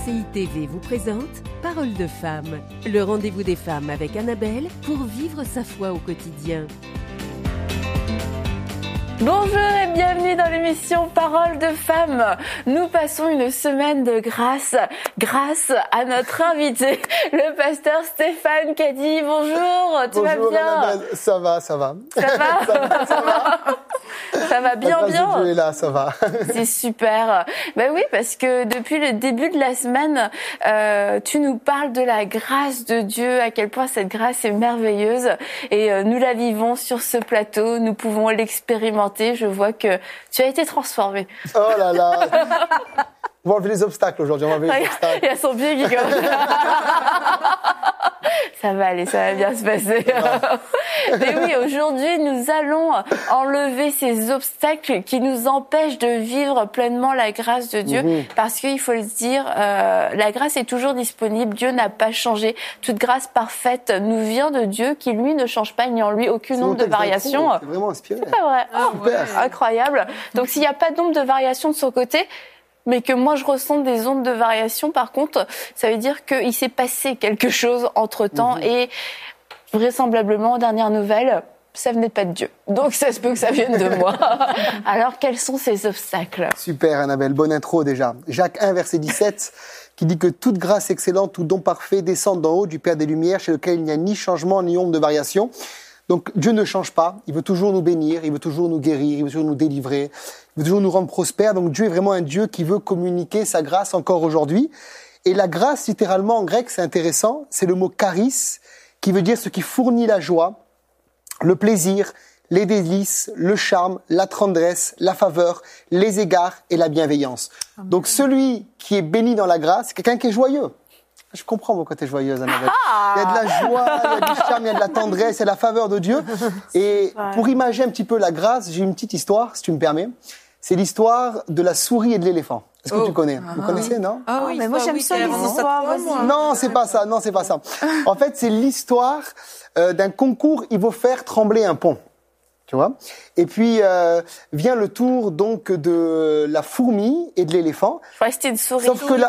RCI TV vous présente Parole de femme, le rendez-vous des femmes avec Annabelle pour vivre sa foi au quotidien. Bonjour et bienvenue dans l'émission Parole de femmes. Nous passons une semaine de grâce à notre invité, le pasteur Stéphane Caddy. Bonjour, tu vas bien? Annabelle. Ça va. Ça va bien. Dieu est là, ça va. C'est super. Ben oui, parce que depuis le début de la semaine, tu nous parles de la grâce de Dieu, à quel point cette grâce est merveilleuse. Et nous la vivons sur ce plateau, nous pouvons l'expérimenter. Je vois que tu as été transformé. Oh là là. On va enlever les obstacles aujourd'hui, Il y a son pied qui commence. Ça va aller, ça va bien se passer. Mais oui, aujourd'hui, nous allons enlever ces obstacles qui nous empêchent de vivre pleinement la grâce de Dieu. Parce qu'il faut le dire, la grâce est toujours disponible. Dieu n'a pas changé. Toute grâce parfaite nous vient de Dieu qui, lui, ne change pas. Il n'y a en lui aucune nombre de variations. C'est vraiment inspiré. C'est pas vrai. Super. Incroyable. Donc, s'il n'y a pas de nombre de variations de son côté, mais que moi je ressens des ondes de variation, par contre, ça veut dire qu'il s'est passé quelque chose entre-temps et vraisemblablement, dernière nouvelle, ça venait pas de Dieu. Donc ça se peut que ça vienne de moi. Alors quels sont ces obstacles? Super Annabelle, bonne intro déjà. Jacques 1 verset 17 qui dit que toute grâce excellente, tout don parfait descend d'en haut du Père des Lumières chez lequel il n'y a ni changement ni ombre de variation. Donc Dieu ne change pas, il veut toujours nous bénir, il veut toujours nous guérir, il veut toujours nous délivrer, il veut toujours nous rendre prospères. Donc Dieu est vraiment un Dieu qui veut communiquer sa grâce encore aujourd'hui. Et la grâce, littéralement en grec, c'est intéressant, c'est le mot charis, qui veut dire ce qui fournit la joie, le plaisir, les délices, le charme, la tendresse, la faveur, les égards et la bienveillance. Amen. Donc celui qui est béni dans la grâce, c'est quelqu'un qui est joyeux. Je comprends pourquoi tu es joyeuse, Annabelle. Il y a de la joie, il y a du charme, il y a de la tendresse, il y a de la faveur de Dieu. Et pour imaginer un petit peu la grâce, j'ai une petite histoire, si tu me permets. C'est l'histoire de la souris et de l'éléphant. Est-ce que tu connais? Vous connaissez, non? Ah oui, mais moi j'aime ça les histoires. Non, c'est pas ça. En fait, c'est l'histoire d'un concours. Il faut faire trembler un pont. Tu vois? Et puis vient le tour donc de la fourmi et de l'éléphant. Je croyais que c'était une souris. Sauf que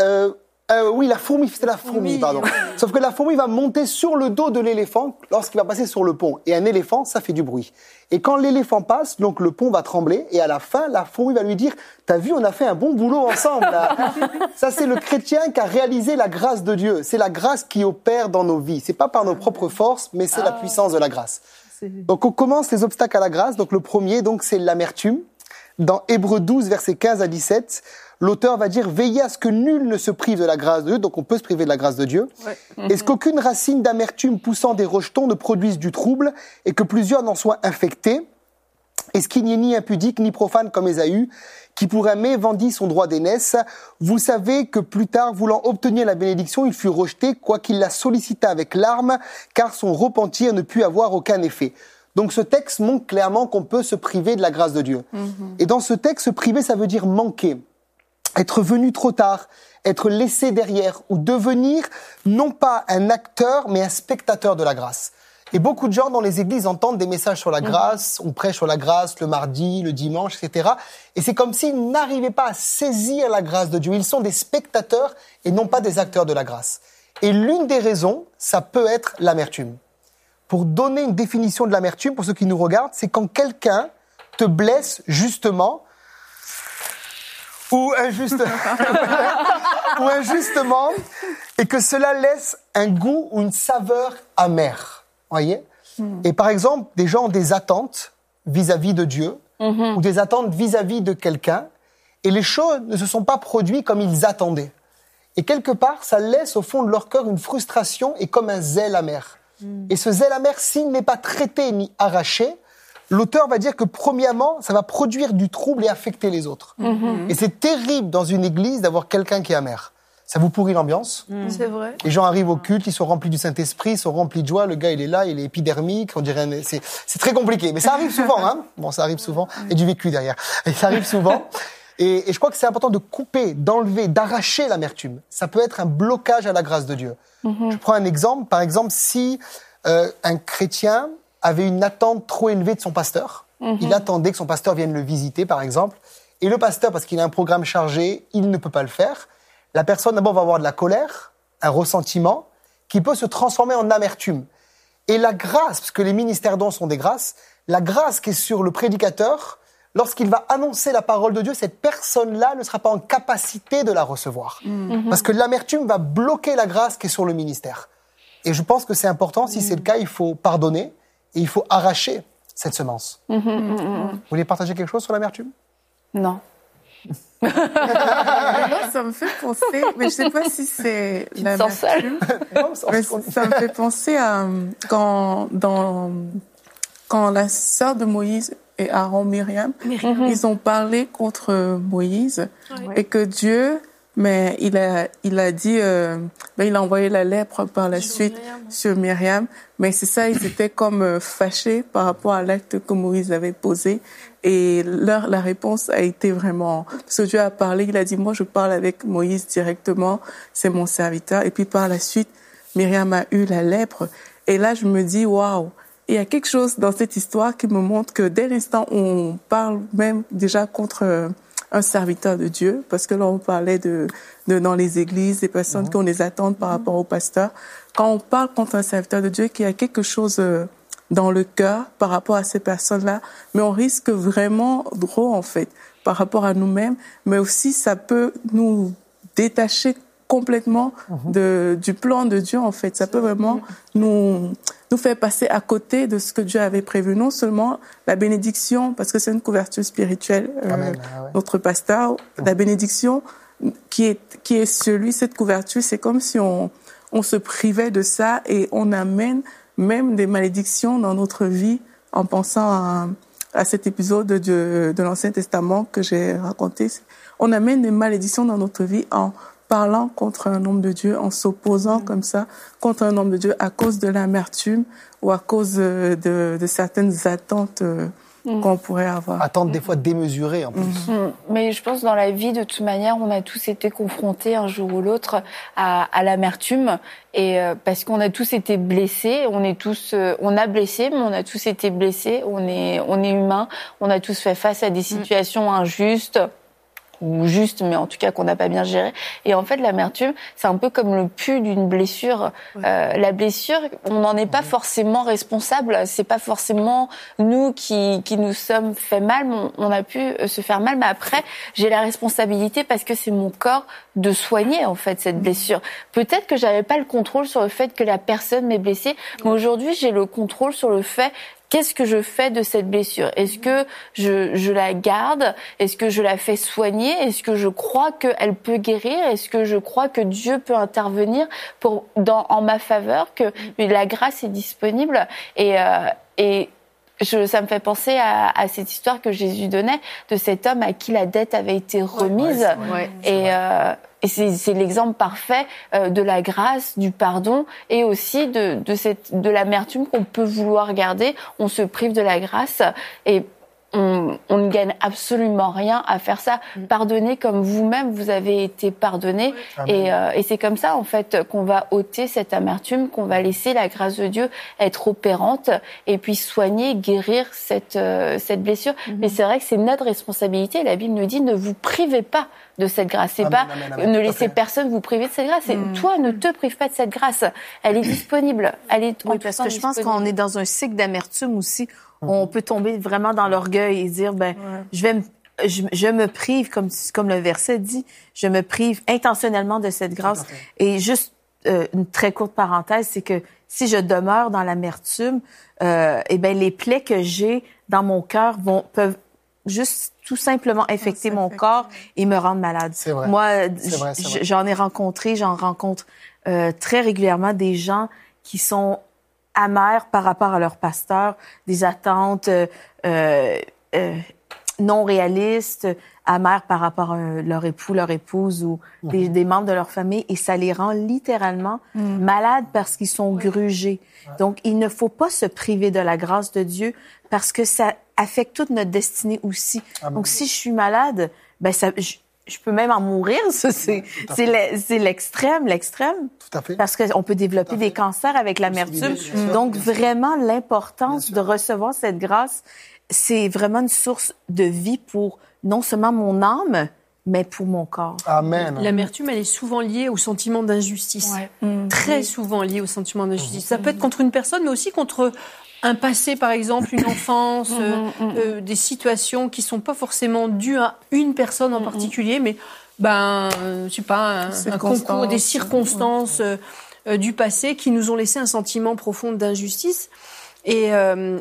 oui, la fourmi, c'était la fourmi, pardon. Sauf que la fourmi va monter sur le dos de l'éléphant lorsqu'il va passer sur le pont. Et un éléphant, ça fait du bruit. Et quand l'éléphant passe, donc le pont va trembler. Et à la fin, la fourmi va lui dire « T'as vu, on a fait un bon boulot ensemble. » Ça, c'est le chrétien qui a réalisé la grâce de Dieu. C'est la grâce qui opère dans nos vies. C'est pas par nos propres forces, mais c'est la puissance de la grâce. Donc, on commence les obstacles à la grâce. Donc, le premier, donc, c'est l'amertume. Dans Hébreux 12, versets 15 à 17, l'auteur va dire « Veillez à ce que nul ne se prive de la grâce de Dieu ». Donc on peut se priver de la grâce de Dieu. Est-ce qu'aucune racine d'amertume poussant des rejetons ne produise du trouble et que plusieurs n'en soient infectés? Est-ce qu'il n'y ait ni impudique ni profane comme Ésaü, qui pour aimer vendit son droit d'aînesse? Vous savez que plus tard, voulant obtenir la bénédiction, il fut rejeté, quoiqu'il la sollicita avec larmes, car son repentir ne put avoir aucun effet. Donc ce texte montre clairement qu'on peut se priver de la grâce de Dieu. Et dans ce texte, se priver, ça veut dire manquer, être venu trop tard, être laissé derrière ou devenir non pas un acteur, mais un spectateur de la grâce. Et beaucoup de gens dans les églises entendent des messages sur la grâce, on prêche sur la grâce le mardi, le dimanche, etc. Et c'est comme s'ils n'arrivaient pas à saisir la grâce de Dieu. Ils sont des spectateurs et non pas des acteurs de la grâce. Et l'une des raisons, ça peut être l'amertume. Pour donner une définition de l'amertume, pour ceux qui nous regardent, c'est quand quelqu'un te blesse justement ou injustement, et que cela laisse un goût ou une saveur amère. Voyez? Et par exemple, des gens ont des attentes vis-à-vis de Dieu ou des attentes vis-à-vis de quelqu'un, et les choses ne se sont pas produites comme ils attendaient. Et quelque part, ça laisse au fond de leur cœur une frustration et comme un zèle amer. Et ce zèle amer, s'il n'est pas traité ni arraché, l'auteur va dire que premièrement, ça va produire du trouble et affecter les autres. Et c'est terrible dans une église d'avoir quelqu'un qui est amer. Ça vous pourrit l'ambiance. C'est vrai. Les gens arrivent au culte, ils sont remplis du Saint-Esprit, ils sont remplis de joie. Le gars, il est là, il est épidermique, on dirait. C'est très compliqué, mais ça arrive souvent, hein. Bon, ça arrive souvent. Il y a du vécu derrière. Et ça arrive souvent. Et je crois que c'est important de couper, d'enlever, d'arracher l'amertume. Ça peut être un blocage à la grâce de Dieu. Je prends un exemple. Par exemple, si un chrétien avait une attente trop élevée de son pasteur, il attendait que son pasteur vienne le visiter, par exemple, et le pasteur, parce qu'il a un programme chargé, il ne peut pas le faire. la personne d'abord va avoir de la colère, un ressentiment, qui peut se transformer en amertume. Et la grâce, parce que les ministères dons sont des grâces, la grâce qui est sur le prédicateur, lorsqu'il va annoncer la parole de Dieu, cette personne-là ne sera pas en capacité de la recevoir. Parce que l'amertume va bloquer la grâce qui est sur le ministère. Et je pense que c'est important, si c'est le cas, il faut pardonner et il faut arracher cette semence. Vous voulez partager quelque chose sur l'amertume? Non. Moi, ça me fait penser, mais je sais pas si c'est l'amertume. Mais ça me fait penser à quand la sœur de Moïse et Aaron, Myriam, ils ont parlé contre Moïse et que Dieu, mais il a dit, il a envoyé la lèpre par la suite sur Myriam, mais c'est ça, ils étaient comme fâchés par rapport à l'acte que Moïse avait posé. Et la réponse a été vraiment, parce que Dieu a parlé, il a dit, moi je parle avec Moïse directement, c'est mon serviteur. Et puis par la suite, Myriam a eu la lèpre. Et là, je me dis, waouh, il y a quelque chose dans cette histoire qui me montre que dès l'instant où on parle même déjà contre un serviteur de Dieu, parce que là on parlait de dans les églises, des personnes qu'on les attend par rapport au pasteur. Quand on parle contre un serviteur de Dieu, qu'il y a quelque chose dans le cœur par rapport à ces personnes-là, mais on risque vraiment trop, en fait, par rapport à nous-mêmes, mais aussi ça peut nous détacher complètement du plan de Dieu, en fait. Ça peut vraiment nous faire passer à côté de ce que Dieu avait prévu. Non seulement la bénédiction, parce que c'est une couverture spirituelle, notre pasteur, la bénédiction qui est cette couverture, c'est comme si on se privait de ça et on amène même des malédictions dans notre vie en pensant à cet épisode de l'Ancien Testament que j'ai raconté. On amène des malédictions dans notre vie en parlant contre un homme de Dieu, en s'opposant comme ça contre un homme de Dieu à cause de l'amertume ou à cause de certaines attentes qu'on pourrait avoir. Attentes des fois démesurées en plus. Mais je pense dans la vie, de toute manière, on a tous été confrontés un jour ou l'autre à l'amertume, et parce qu'on a tous été blessés, on a blessé, mais on a tous été blessés, on est humains, on a tous fait face à des situations injustes, ou juste, mais en tout cas qu'on n'a pas bien géré. Et en fait, l'amertume, c'est un peu comme le pu d'une blessure. La blessure, on n'en est pas forcément responsable. C'est pas forcément nous qui nous sommes fait mal. On a pu se faire mal, mais après, j'ai la responsabilité parce que c'est mon corps de soigner en fait cette blessure. Peut-être que j'avais pas le contrôle sur le fait que la personne m'ait blessée, mais aujourd'hui, j'ai le contrôle sur le fait. Qu'est-ce que je fais de cette blessure? Est-ce que je la garde? Est-ce que je la fais soigner? Est-ce que je crois qu'elle peut guérir? Est-ce que je crois que Dieu peut intervenir en ma faveur, que la grâce est disponible? Et ça me fait penser à cette histoire que Jésus donnait de cet homme à qui la dette avait été remise. Et c'est l'exemple parfait de la grâce, du pardon et aussi de l'amertume qu'on peut vouloir garder. On se prive de la grâce et on ne gagne absolument rien à faire ça. Pardonnez comme vous-même vous avez été pardonné. Et c'est comme ça en fait qu'on va ôter cette amertume, qu'on va laisser la grâce de Dieu être opérante et puis soigner, guérir cette blessure. Mais c'est vrai que c'est notre responsabilité. La Bible nous dit ne vous privez pas de cette grâce. C'est pas ne laissez personne vous priver de cette grâce. Et toi, ne te prive pas de cette grâce. Elle est disponible. Elle est parce que je pense qu'on est dans un cycle d'amertume aussi. On peut tomber vraiment dans l'orgueil et dire je me prive comme le verset dit, je me prive intentionnellement de cette grâce. Et juste une très courte parenthèse, c'est que si je demeure dans l'amertume, les plaies que j'ai dans mon cœur peuvent juste tout simplement infecter mon corps et me rendre malade. C'est vrai. Moi, j'en rencontre très régulièrement des gens qui sont amers par rapport à leur pasteur, des attentes non réalistes, amers par rapport à leur époux, leur épouse ou des membres de leur famille, et ça les rend littéralement malades parce qu'ils sont grugés. Donc, il ne faut pas se priver de la grâce de Dieu parce que ça affecte toute notre destinée aussi. Donc, si je suis malade, je peux même en mourir. Ça, c'est l'extrême. Tout à fait. Parce qu'on peut développer des cancers avec l'amertume. Donc, vraiment, l'importance de recevoir cette grâce, c'est vraiment une source de vie pour non seulement mon âme, mais pour mon corps. Amen. L'amertume, elle est souvent liée au sentiment d'injustice. Très souvent liée au sentiment d'injustice. Ça peut être contre une personne, mais aussi contre un passé, par exemple, une enfance, des situations qui sont pas forcément dues à une personne en particulier, mais je sais pas, un concours, des circonstances du passé qui nous ont laissé un sentiment profond d'injustice. Et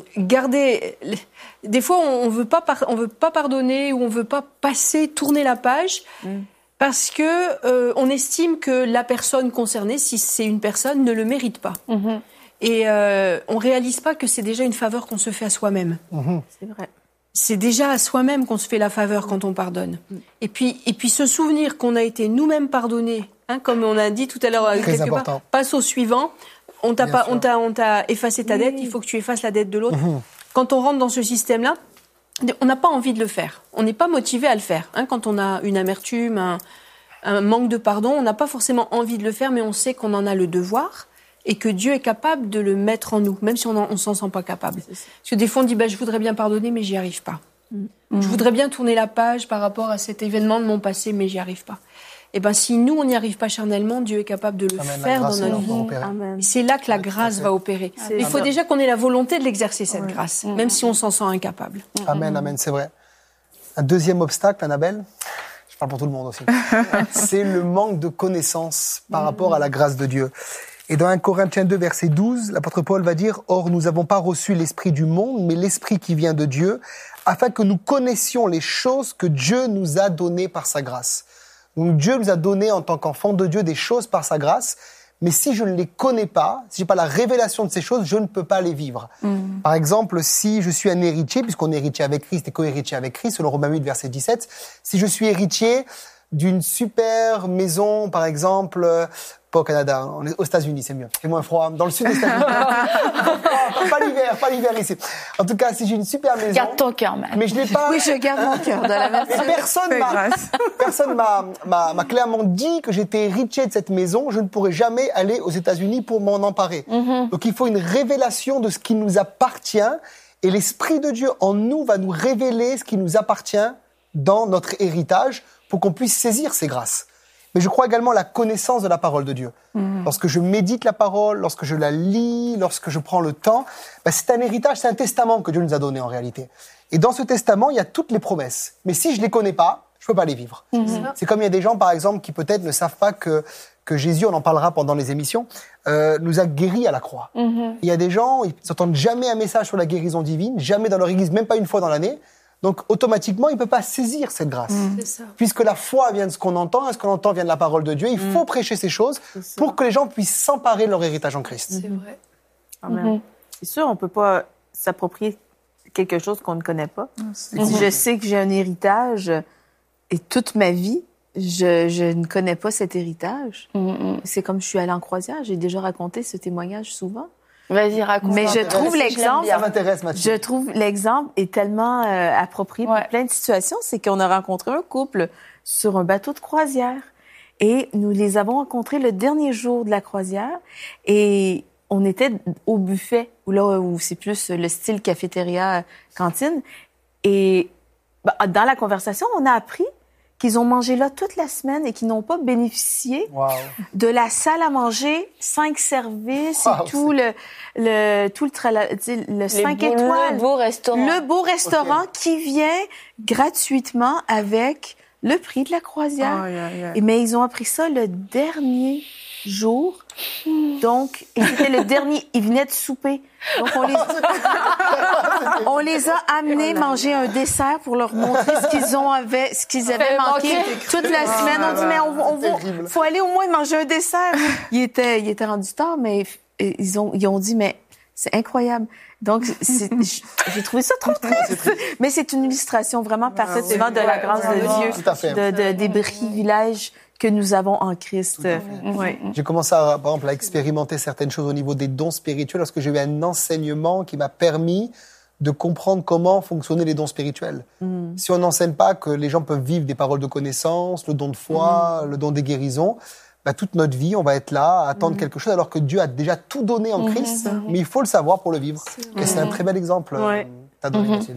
des fois, on veut pas pardonner ou on veut pas tourner la page. Parce que on estime que la personne concernée, si c'est une personne, ne le mérite pas. Et on réalise pas que c'est déjà une faveur qu'on se fait à soi-même. C'est vrai. C'est déjà à soi-même qu'on se fait la faveur quand on pardonne. Et puis se souvenir qu'on a été nous-mêmes pardonnés, comme on a dit tout à l'heure quelque part, passe au suivant. On t'a effacé ta dette, il faut que tu effaces la dette de l'autre. Quand on rentre dans ce système-là, on n'a pas envie de le faire. On n'est pas motivé à le faire. Quand on a une amertume, un manque de pardon, on n'a pas forcément envie de le faire, mais on sait qu'on en a le devoir et que Dieu est capable de le mettre en nous, même si on s'en sent pas capable. Parce que des fois, on dit, je voudrais bien pardonner, mais j'y arrive pas. Je voudrais bien tourner la page par rapport à cet événement de mon passé, mais j'y arrive pas. Et si nous, on n'y arrive pas charnellement, Dieu est capable de le faire dans notre vie. C'est là que la grâce va opérer. Il faut déjà qu'on ait la volonté de l'exercer, cette grâce, même si on s'en sent incapable. Amen, c'est vrai. Un deuxième obstacle, Annabelle, je parle pour tout le monde aussi, c'est le manque de connaissance par rapport à la grâce de Dieu. Et dans 1 Corinthiens 2, verset 12, l'apôtre Paul va dire « Or, nous n'avons pas reçu l'esprit du monde, mais l'esprit qui vient de Dieu, afin que nous connaissions les choses que Dieu nous a données par sa grâce. » Donc Dieu nous a donné en tant qu'enfants de Dieu des choses par sa grâce, mais si je ne les connais pas, si je n'ai pas la révélation de ces choses, je ne peux pas les vivre. Par exemple, si je suis un héritier, puisqu'on est héritier avec Christ et co-héritier avec Christ, selon Romains 8, verset 17, si je suis héritier d'une super maison, par exemple, pas au Canada, on est aux États-Unis, c'est mieux. Il fait moins froid. Dans le sud des États-Unis. pas l'hiver ici. En tout cas, si j'ai une super maison. Garde ton cœur, man. Mais je n'ai pas. Oui, je garde mon cœur de la même façon. Personne m'a clairement dit que j'étais héritier de cette maison. Je ne pourrais jamais aller aux États-Unis pour m'en emparer. Donc, il faut une révélation de ce qui nous appartient. Et l'Esprit de Dieu en nous va nous révéler ce qui nous appartient dans notre héritage pour qu'on puisse saisir ces grâces. Mais je crois également à la connaissance de la parole de Dieu. Lorsque je médite la parole, lorsque je la lis, lorsque je prends le temps, c'est un héritage, c'est un testament que Dieu nous a donné en réalité. Et dans ce testament, il y a toutes les promesses. Mais si je les connais pas, je peux pas les vivre. C'est comme il y a des gens, par exemple, qui peut-être ne savent pas que Jésus, on en parlera pendant les émissions, nous a guéris à la croix. Il y a des gens, ils n'entendent jamais un message sur la guérison divine, jamais dans leur église, même pas une fois dans l'année. Donc, automatiquement, il ne peut pas saisir cette grâce. C'est ça. Puisque la foi vient de ce qu'on entend, et ce qu'on entend vient de la parole de Dieu. Il faut prêcher ces choses pour que les gens puissent s'emparer de leur héritage en Christ. C'est vrai. Amen. C'est sûr, on ne peut pas s'approprier quelque chose qu'on ne connaît pas. Si je sais que j'ai un héritage et toute ma vie, je ne connais pas cet héritage. C'est comme je suis allée en croisière. J'ai déjà raconté ce témoignage souvent. Vas-y, raconte. Mais je trouve l'exemple. Ça m'intéresse, Mathieu. Je trouve l'exemple est tellement approprié pour plein de situations. C'est qu'on a rencontré un couple sur un bateau de croisière et nous les avons rencontrés le dernier jour de la croisière et on était au buffet où c'est plus le style cafétéria cantine et dans la conversation on a appris qu'ils ont mangé là toute la semaine et qu'ils n'ont pas bénéficié de la salle à manger, 5 services et tout le 5 étoiles. Le beau restaurant. Le beau restaurant qui vient gratuitement avec le prix de la croisière. Mais ils ont appris ça le dernier jour. Donc, c'était le dernier, ils venaient de souper. Donc, on les a amenés manger un dessert pour leur montrer ce qu'ils avaient manqué toute la semaine. On dit, mais faut aller au moins manger un dessert. Il était rendu tard, mais ils ont dit, mais c'est incroyable. Donc, j'ai trouvé ça trop triste. Mais c'est une illustration vraiment parfaite de la grâce de Dieu, des privilèges que nous avons en Christ. J'ai commencé par exemple, à expérimenter certaines choses au niveau des dons spirituels lorsque j'ai eu un enseignement qui m'a permis de comprendre comment fonctionnaient les dons spirituels. Si on n'enseigne pas que les gens peuvent vivre des paroles de connaissance, le don de foi, le don des guérisons, toute notre vie, on va être là à attendre quelque chose alors que Dieu a déjà tout donné en Christ, mais il faut le savoir pour le vivre. Et c'est un très bel exemple. T'as donné, Mathilde.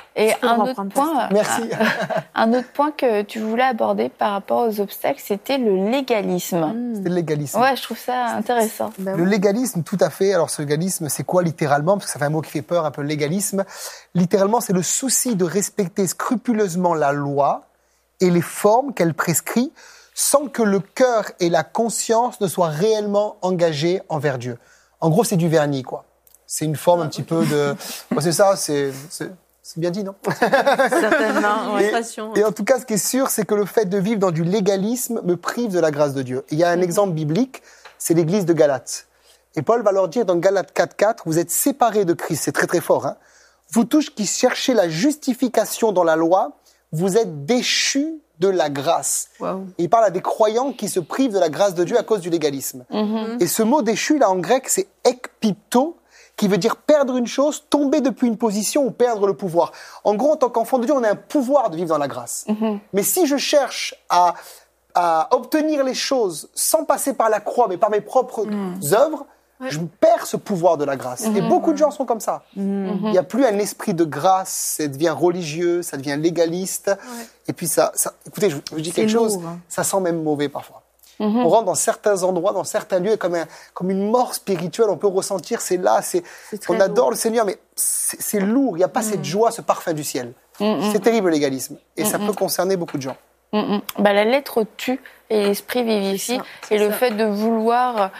Et un autre point. Merci. Un autre point que tu voulais aborder par rapport aux obstacles, c'était le légalisme. C'était le légalisme. Ouais, je trouve ça intéressant. Le légalisme, tout à fait. Alors, ce légalisme, c'est quoi littéralement? Parce que ça fait un mot qui fait peur, un peu légalisme. Littéralement, c'est le souci de respecter scrupuleusement la loi et les formes qu'elle prescrit, sans que le cœur et la conscience ne soient réellement engagés envers Dieu. En gros, c'est du vernis, quoi. C'est une forme un petit peu de... c'est ça, c'est bien dit, non? Certainement, oui. Et en tout cas, ce qui est sûr, c'est que le fait de vivre dans du légalisme me prive de la grâce de Dieu. Et il y a un exemple biblique, c'est l'église de Galate. Et Paul va leur dire dans Galates 4.4, vous êtes séparés de Christ, c'est très très fort, hein. Vous tous qui cherchez la justification dans la loi, vous êtes déchus de la grâce. Wow. Et il parle à des croyants qui se privent de la grâce de Dieu à cause du légalisme. Et ce mot déchu, là, en grec, c'est ekpipto, qui veut dire perdre une chose, tomber depuis une position ou perdre le pouvoir. En gros, en tant qu'enfant de Dieu, on a un pouvoir de vivre dans la grâce. Mais si je cherche à obtenir les choses sans passer par la croix, mais par mes propres œuvres, je perds ce pouvoir de la grâce. Et beaucoup de gens sont comme ça. Il n'y a plus un esprit de grâce, ça devient religieux, ça devient légaliste. Et puis ça écoutez, je vous dis quelque chose, ça sent même mauvais parfois. On rentre dans certains endroits, dans certains lieux, comme une mort spirituelle, on peut ressentir, on adore lourd. Le Seigneur, mais c'est lourd, il n'y a pas cette joie, ce parfum du ciel. C'est terrible le légalisme, et ça peut concerner beaucoup de gens. La lettre tue et l'esprit vivifie, et le fait de vouloir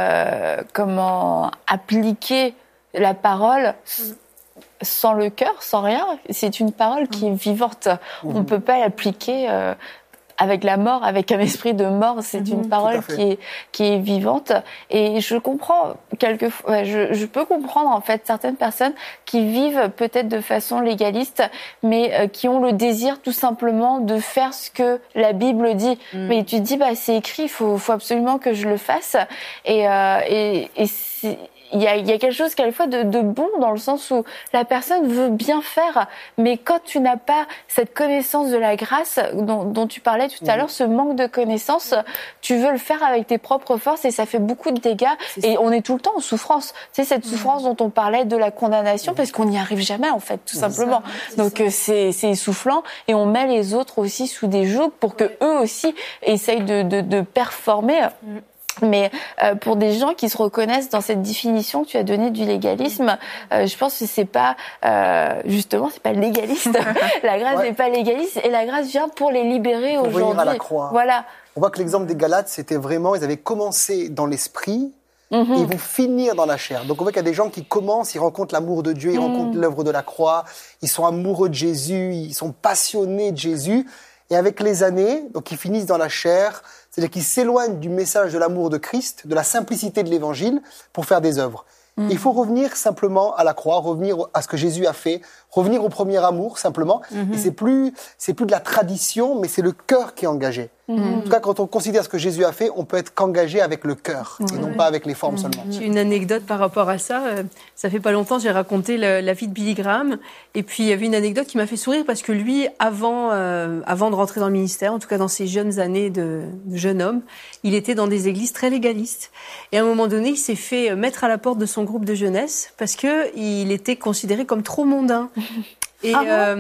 appliquer la parole sans le cœur, sans rien, c'est une parole qui est vivante. On ne peut pas l'appliquer avec la mort, avec un esprit de mort. C'est une parole qui est vivante. Et je comprends quelquefois, je peux comprendre en fait certaines personnes qui vivent peut-être de façon légaliste, mais qui ont le désir tout simplement de faire ce que la Bible dit. Mais tu te dis, c'est écrit, faut absolument que je le fasse. Et il y a quelque chose quelquefois de bon dans le sens où la personne veut bien faire, mais quand tu n'as pas cette connaissance de la grâce dont tu parlais tout à l'heure, ce manque de connaissance, tu veux le faire avec tes propres forces et ça fait beaucoup de dégâts. Et on est tout le temps en souffrance. Tu sais, cette souffrance dont on parlait de la condamnation, parce qu'on n'y arrive jamais en fait, tout simplement. Donc c'est essoufflant et on met les autres aussi sous des jougs pour que eux aussi essayent de performer. Mais pour des gens qui se reconnaissent dans cette définition que tu as donnée du légalisme, je pense que c'est pas justement, c'est pas légaliste. La grâce n'est pas légaliste et la grâce vient pour les libérer aujourd'hui. Pour venir à la croix. Voilà. On voit que l'exemple des Galates, c'était vraiment, ils avaient commencé dans l'esprit et ils vont finir dans la chair. Donc on voit qu'il y a des gens qui commencent, ils rencontrent l'amour de Dieu, ils rencontrent l'œuvre de la croix, ils sont amoureux de Jésus, ils sont passionnés de Jésus. Et avec les années, donc ils finissent dans la chair, c'est-à-dire qu'ils s'éloignent du message de l'amour de Christ, de la simplicité de l'évangile, pour faire des œuvres. Il faut revenir simplement à la croix, revenir à ce que Jésus a fait, revenir au premier amour simplement. Et c'est plus de la tradition, mais c'est le cœur qui est engagé. En tout cas, quand on considère ce que Jésus a fait, on peut être qu'engagé avec le cœur et non pas avec les formes seulement. J'ai une anecdote par rapport à ça. Ça fait pas longtemps, j'ai raconté la vie de Billy Graham. Et puis, il y avait une anecdote qui m'a fait sourire parce que lui, avant de rentrer dans le ministère, en tout cas dans ses jeunes années de jeune homme, il était dans des églises très légalistes. Et à un moment donné, il s'est fait mettre à la porte de son groupe de jeunesse parce que il était considéré comme trop mondain. Et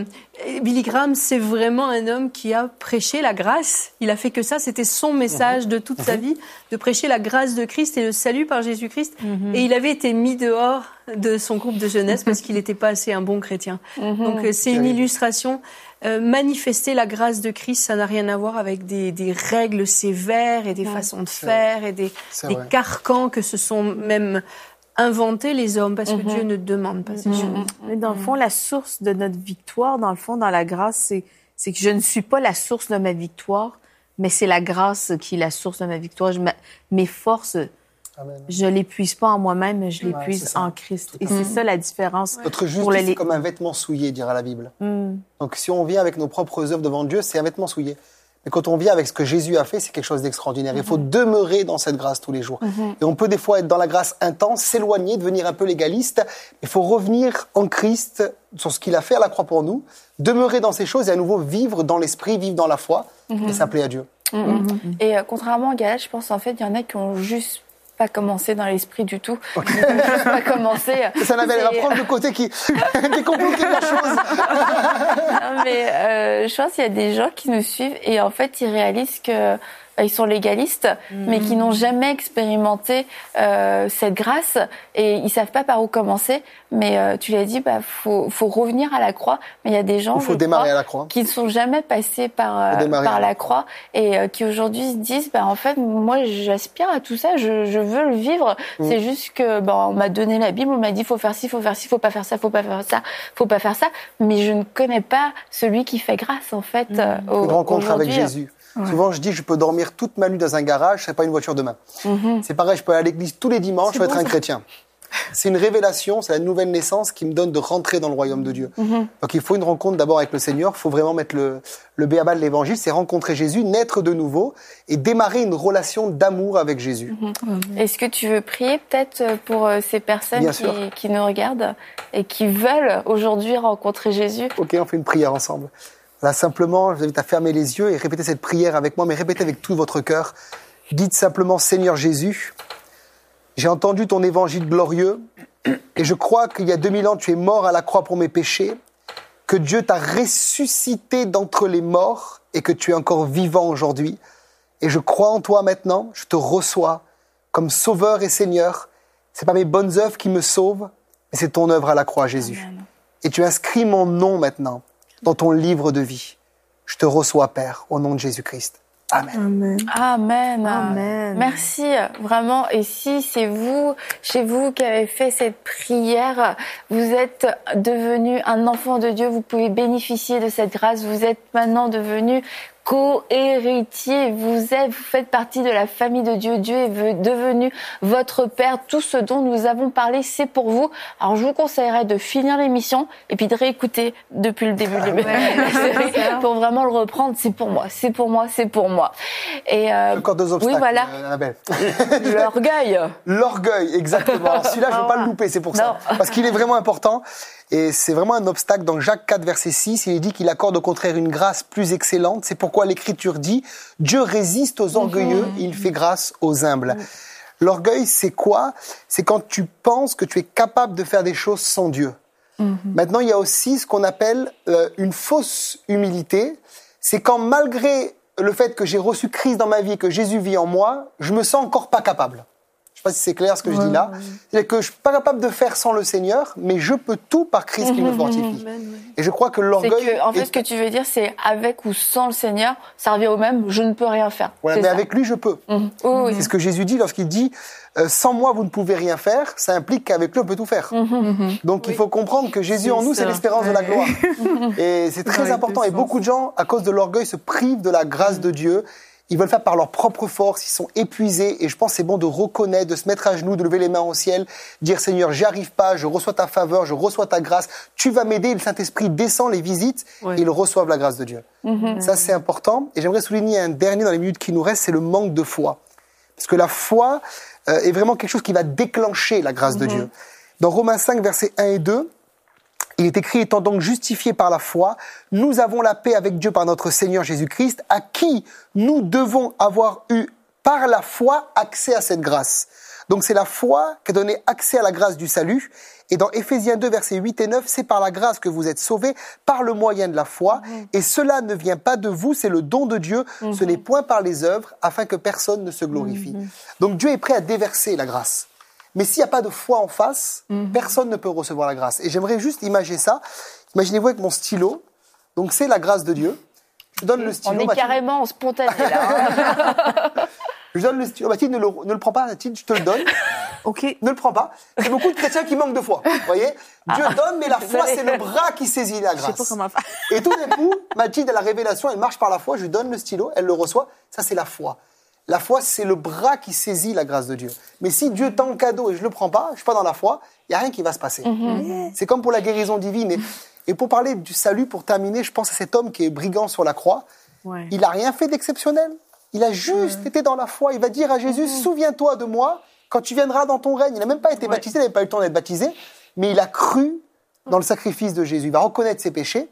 Billy Graham, c'est vraiment un homme qui a prêché la grâce. Il a fait que ça, c'était son message de toute sa vie, de prêcher la grâce de Christ et le salut par Jésus-Christ. Et il avait été mis dehors de son groupe de jeunesse parce qu'il n'était pas assez un bon chrétien. Donc c'est une illustration. Manifester la grâce de Christ, ça n'a rien à voir avec des règles sévères et des façons de faire et des carcans que se sont même inventer les hommes parce que Dieu ne demande pas ces choses. Mais dans le fond, la source de notre victoire, dans le fond, dans la grâce, c'est que je ne suis pas la source de ma victoire, mais c'est la grâce qui est la source de ma victoire. Mes forces, je l'épuise pas en moi-même, mais je l'épuise en Christ. Et c'est ça la différence. Notre justice, c'est comme un vêtement souillé, dira la Bible. Donc si on vient avec nos propres œuvres devant Dieu, c'est un vêtement souillé. Mais quand on vient avec ce que Jésus a fait, c'est quelque chose d'extraordinaire. Il faut demeurer dans cette grâce tous les jours. Et on peut des fois être dans la grâce intense, s'éloigner, devenir un peu légaliste. Il faut revenir en Christ sur ce qu'il a fait à la croix pour nous, demeurer dans ces choses et à nouveau vivre dans l'esprit, vivre dans la foi et s'appeler à Dieu. Et contrairement à Galates, je pense en fait il y en a qui ont juste pas commencer dans l'esprit du tout. Okay. Ils veulent juste pas commencer. Ça Annabelle, elle va prendre le côté qui complique la chose. Non, mais je pense qu'il y a des gens qui nous suivent et en fait, ils réalisent que ils sont légalistes, mais qui n'ont jamais expérimenté cette grâce et ils savent pas par où commencer. Mais tu l'as dit, faut revenir à la croix. Mais il y a des gens, qui ne sont jamais passés par la croix et qui aujourd'hui se disent, en fait, moi, j'aspire à tout ça, je veux le vivre. C'est juste que, on m'a donné la Bible, on m'a dit, faut faire ci, faut faire ci, faut pas faire ça, faut pas faire ça, faut pas faire ça. Mais je ne connais pas celui qui fait grâce, en fait. Une rencontre avec Jésus. Ouais. Souvent, je dis, je peux dormir toute ma nuit dans un garage, je serai pas une voiture demain. C'est pareil, je peux aller à l'église tous les dimanches, je vais être un chrétien. C'est une révélation, c'est la nouvelle naissance qui me donne de rentrer dans le royaume de Dieu. Donc, il faut une rencontre d'abord avec le Seigneur. Il faut vraiment mettre le b.a.-ba de l'évangile, c'est rencontrer Jésus, naître de nouveau et démarrer une relation d'amour avec Jésus. Est-ce que tu veux prier peut-être pour ces personnes qui nous regardent et qui veulent aujourd'hui rencontrer Jésus? Ok, on fait une prière ensemble. Là, simplement, je vous invite à fermer les yeux et répéter cette prière avec moi, mais répétez avec tout votre cœur. Dites simplement, Seigneur Jésus, j'ai entendu ton évangile glorieux et je crois qu'il y a 2000 ans, tu es mort à la croix pour mes péchés, que Dieu t'a ressuscité d'entre les morts et que tu es encore vivant aujourd'hui. Et je crois en toi maintenant, je te reçois comme Sauveur et Seigneur. C'est pas mes bonnes œuvres qui me sauvent, mais c'est ton œuvre à la croix, Jésus. Amen. Et tu inscris mon nom maintenant dans ton livre de vie. Je te reçois, Père, au nom de Jésus-Christ. Amen. Amen. Amen. Merci, vraiment. Et si c'est vous, chez vous, qui avez fait cette prière, vous êtes devenu un enfant de Dieu, vous pouvez bénéficier de cette grâce. Vous êtes maintenant devenu co-héritier, vous faites partie de la famille de Dieu. Dieu est devenu votre Père. Tout ce dont nous avons parlé, c'est pour vous. Alors, je vous conseillerais de finir l'émission et puis de réécouter depuis le début pour vraiment le reprendre. C'est pour moi, c'est pour moi, c'est pour moi. Et encore deux obstacles. Oui, voilà. Annabelle. L'orgueil. L'orgueil, exactement. Alors, celui-là, je ne veux pas le louper, c'est pour ça. Parce qu'il est vraiment important. Et c'est vraiment un obstacle. Dans Jacques 4, verset 6, il est dit qu'il accorde au contraire une grâce plus excellente. C'est pourquoi l'Écriture dit « Dieu résiste aux orgueilleux, il fait grâce aux humbles ». L'orgueil, c'est quoi? C'est quand tu penses que tu es capable de faire des choses sans Dieu. Maintenant, il y a aussi ce qu'on appelle une fausse humilité. C'est quand malgré le fait que j'ai reçu Christ dans ma vie, que Jésus vit en moi, je me sens encore pas capable. Je ne sais pas si c'est clair ce que je dis là. C'est que je suis pas capable de faire sans le Seigneur, mais je peux tout par Christ qui me fortifie. Et je crois que l'orgueil... En fait, ce que tu veux dire, c'est avec ou sans le Seigneur, ça revient au même, je ne peux rien faire. Ouais, mais avec lui, je peux. C'est ce que Jésus dit lorsqu'il dit « Sans moi, vous ne pouvez rien faire », ça implique qu'avec lui, on peut tout faire. Donc, il faut comprendre que Jésus en nous, c'est l'espérance de la gloire. Et c'est très important. Et beaucoup de gens, à cause de l'orgueil, se privent de la grâce de Dieu. Ils veulent faire par leur propre force, ils sont épuisés et je pense que c'est bon de reconnaître, de se mettre à genoux, de lever les mains au ciel, dire Seigneur, j'y arrive pas, je reçois ta faveur, je reçois ta grâce, tu vas m'aider, le Saint-Esprit descend, les visite et ils reçoivent la grâce de Dieu. Ça c'est important et j'aimerais souligner un dernier dans les minutes qui nous restent, c'est le manque de foi. Parce que la foi est vraiment quelque chose qui va déclencher la grâce de Dieu. Dans Romains 5, versets 1 et 2, il est écrit, étant donc justifiés par la foi, nous avons la paix avec Dieu par notre Seigneur Jésus-Christ, à qui nous devons avoir eu par la foi accès à cette grâce. Donc c'est la foi qui a donné accès à la grâce du salut. Et dans Éphésiens 2, versets 8 et 9, c'est par la grâce que vous êtes sauvés, par le moyen de la foi. Et cela ne vient pas de vous, c'est le don de Dieu. Ce n'est point par les œuvres, afin que personne ne se glorifie. Donc Dieu est prêt à déverser la grâce. Mais s'il n'y a pas de foi en face, personne ne peut recevoir la grâce. Et j'aimerais juste imaginer ça. Imaginez-vous avec mon stylo. Donc c'est la grâce de Dieu. Je donne le stylo. On est carrément spontané là. Je donne le stylo. Mathilde, ne le prends pas, Mathilde, je te le donne. Ok. Ne le prends pas. Il y a beaucoup de chrétiens qui manquent de foi. Vous voyez? Dieu donne, mais la foi, c'est le bras qui saisit la grâce. Je sais pas comment faire. Et tout d'un coup, Mathilde a la révélation, elle marche par la foi, je lui donne le stylo, elle le reçoit. Ça, c'est la foi. La foi, c'est le bras qui saisit la grâce de Dieu. Mais si Dieu tend le cadeau et je le prends pas, je suis pas dans la foi, il y a rien qui va se passer. C'est comme pour la guérison divine. Et pour parler du salut, pour terminer, je pense à cet homme qui est brigand sur la croix. Il a rien fait d'exceptionnel. Il a juste été dans la foi. Il va dire à Jésus, souviens-toi de moi quand tu viendras dans ton règne. Il n'a même pas été baptisé, il n'avait pas eu le temps d'être baptisé, mais il a cru dans le sacrifice de Jésus. Il va reconnaître ses péchés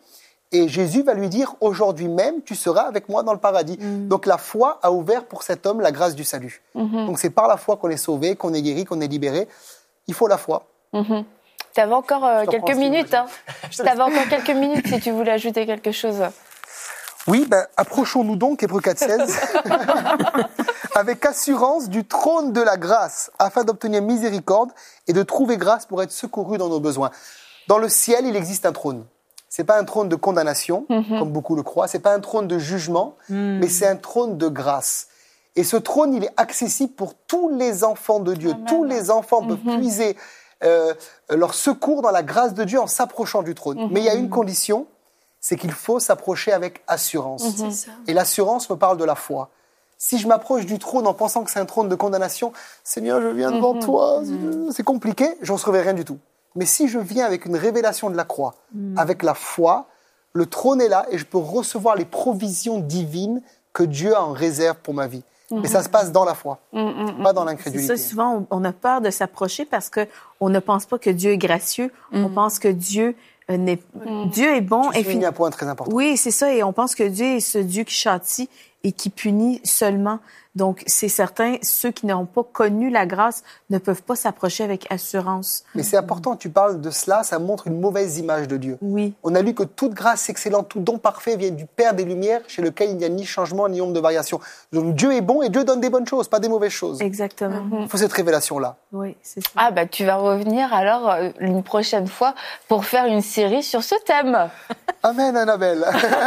Et Jésus va lui dire, aujourd'hui même, tu seras avec moi dans le paradis. Donc la foi a ouvert pour cet homme la grâce du salut. Donc c'est par la foi qu'on est sauvé, qu'on est guéri, qu'on est libéré. Il faut la foi. Tu avais encore quelques minutes. Hein. Tu avais encore quelques minutes si tu voulais ajouter quelque chose. Oui, approchons-nous donc, Hébreux 4,16, avec assurance du trône de la grâce, afin d'obtenir miséricorde et de trouver grâce pour être secourus dans nos besoins. Dans le ciel, il existe un trône. C'est pas un trône de condamnation, comme beaucoup le croient. C'est pas un trône de jugement, mais c'est un trône de grâce. Et ce trône, il est accessible pour tous les enfants de Dieu. Tous les enfants peuvent puiser leur secours dans la grâce de Dieu en s'approchant du trône. Mais il y a une condition, c'est qu'il faut s'approcher avec assurance. Et l'assurance me parle de la foi. Si je m'approche du trône en pensant que c'est un trône de condamnation, Seigneur, je viens devant toi, c'est compliqué, je ne recevrai rien du tout. Mais si je viens avec une révélation de la croix, avec la foi, le trône est là et je peux recevoir les provisions divines que Dieu a en réserve pour ma vie. Mais ça se passe dans la foi, pas dans l'incrédulité. C'est ça, souvent, on a peur de s'approcher parce qu'on ne pense pas que Dieu est gracieux. On pense que Dieu Dieu est bon. Tu soulignes un point très important. Oui, c'est ça. Et on pense que Dieu est ce Dieu qui châtie et qui punit seulement. Donc, c'est certain, ceux qui n'ont pas connu la grâce ne peuvent pas s'approcher avec assurance. Mais c'est important, tu parles de cela, ça montre une mauvaise image de Dieu. Oui. On a lu que toute grâce excellente, tout don parfait vient du Père des Lumières, chez lequel il n'y a ni changement ni ombre de variation. Donc Dieu est bon et Dieu donne des bonnes choses, pas des mauvaises choses. Exactement. Il faut cette révélation-là. Oui, c'est ça. Ah tu vas revenir alors une prochaine fois pour faire une série sur ce thème. Amen, Annabelle.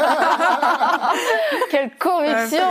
Quelle conviction.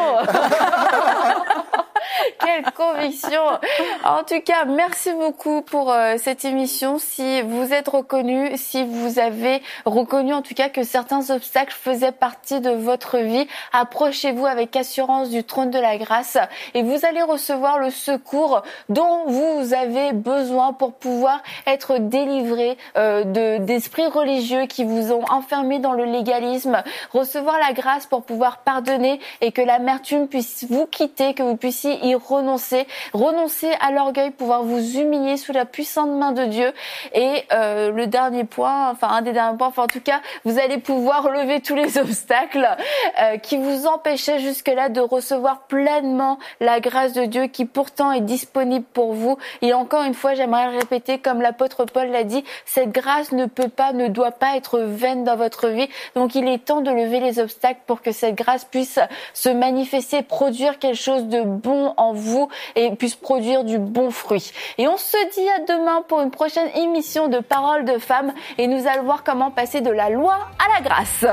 Quelle conviction. En tout cas, merci beaucoup pour cette émission. Si vous êtes reconnus, si vous avez reconnu en tout cas que certains obstacles faisaient partie de votre vie, approchez-vous avec assurance du trône de la grâce et vous allez recevoir le secours dont vous avez besoin pour pouvoir être délivré d'esprits religieux qui vous ont enfermé dans le légalisme, recevoir la grâce pour pouvoir pardonner et que l'amertume puisse vous quitter, que vous puissiez y renoncer à l'orgueil, pouvoir vous humilier sous la puissante main de Dieu. Et le dernier point, un des derniers points, en tout cas, vous allez pouvoir lever tous les obstacles qui vous empêchaient jusque-là de recevoir pleinement la grâce de Dieu qui pourtant est disponible pour vous. Et encore une fois, j'aimerais le répéter, comme l'apôtre Paul l'a dit, cette grâce ne doit pas être vaine dans votre vie. Donc il est temps de lever les obstacles pour que cette grâce puisse se manifester, produire quelque chose de bon en vous et puisse produire du bon fruit. Et on se dit à demain pour une prochaine émission de Paroles de Femmes et nous allons voir comment passer de la loi à la grâce.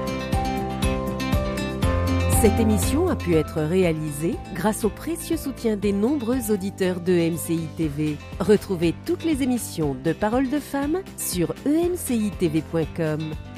Cette émission a pu être réalisée grâce au précieux soutien des nombreux auditeurs de MCI TV. Retrouvez toutes les émissions de Paroles de Femmes sur emcitv.com.